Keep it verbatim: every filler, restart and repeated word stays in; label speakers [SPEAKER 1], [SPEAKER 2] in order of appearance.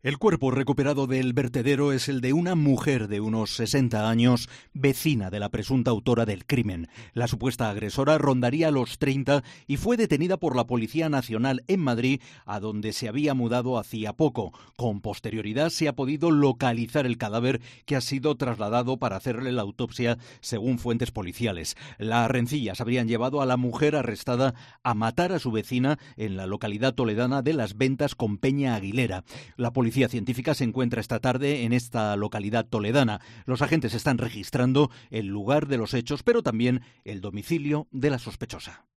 [SPEAKER 1] El cuerpo recuperado del vertedero es el de una mujer de unos sesenta años, vecina de la presunta autora del crimen. La supuesta agresora rondaría los treinta y fue detenida por la Policía Nacional en Madrid, a donde se había mudado hacía poco. Con posterioridad se ha podido localizar el cadáver, que ha sido trasladado para hacerle la autopsia, según fuentes policiales. Las rencillas habrían llevado a la mujer arrestada a matar a su vecina en la localidad toledana de Las Ventas con Peña Aguilera. La policía La policía científica se encuentra esta tarde en esta localidad toledana. Los agentes están registrando el lugar de los hechos, pero también el domicilio de la sospechosa.